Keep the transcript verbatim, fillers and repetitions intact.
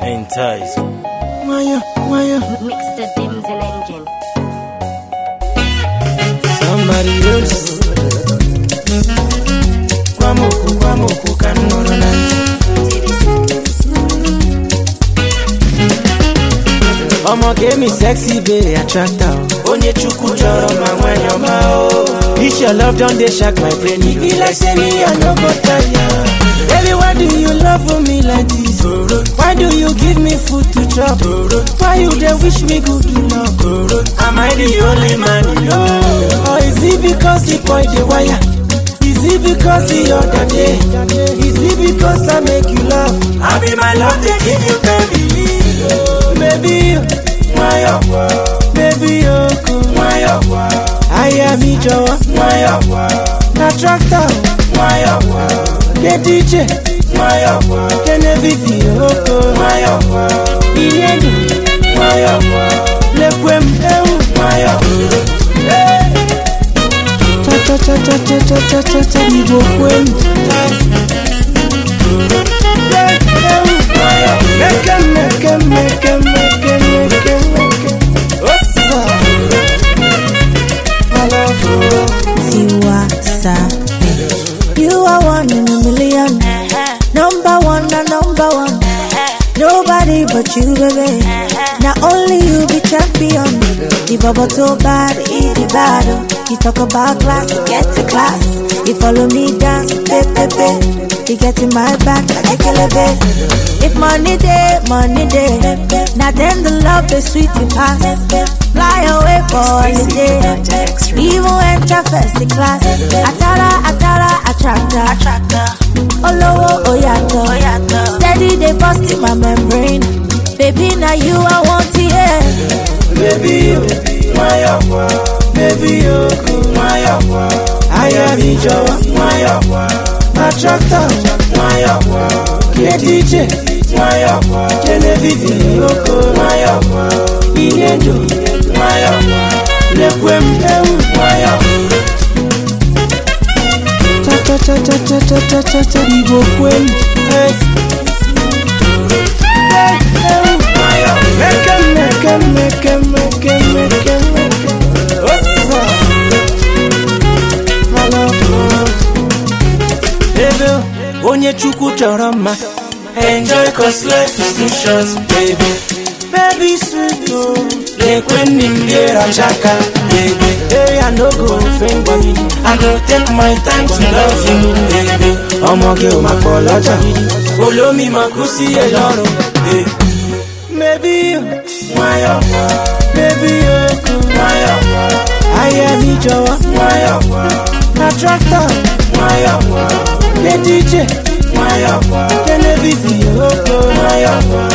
Entice. Maya, Maya. Mix the dims and engine. Somebody else. Kwamoku, kwamoku, kanoro nanti. Omo give me sexy baby attractor. Onye chuku joro ma wanyo ma o. This your love don't they shock my brain. It be like say me I no go tire. Baby, why do you love me like this? Why do you give me food to chop? Why you dey wish me good luck? Am I the only man you know? Or is it because he point the wire? Is it because the other day? Is it because I make you laugh? I be my love, they give you baby. Baby, my up, baby, my up. I am me, Joe, my up. Na tractor, my up. The D J, my up. Can everything, my up. Ienu, my up. Le Quem, my up. Cha cha cha cha cha cha cha cha cha, we go Quem. Make him, make him, make him, make him, make him, make him. What's up? I love you. Tiwa Savage. You are one in a million. Number one, na number one. Nobody but you, baby. Not only you be champion. The bubble too bad, eat the battle. You talk about class, get to class. You follow me dance, pay, pay, pay. You get in my back like a killer bit. If money day, money day. Now then the love is sweet and pass. Fly away for holiday. Even enter first class. Atara, atara, attractor. Olowo, oyato. Steady they bust in my membrane. Baby, now you I want to hear. Baby, my up. Baby, my up. I am Joe, my up. Attractor, my up. The D J, my up. Genevieve, my up. Inedo, my up. Le Quem, my up. Cha cha cha cha cha cha cha cha cha, we go Quem. My up. Make him, make him, make him, make him, make him, make him. What's up? I love you. Baby, onye chuku choro ma. Enjoy cause life is too short, baby. Baby sweet oh, le kweni mbiera chaka, baby. Hey, I no go offend you. I go take my time to love you, baby. Omo ge o ma poloja, olomi makusi eloro, baby. Maybe my up, baby my up. I am Joe, my up. Na tractor, my up. The D J, my up. Genevieve, my up.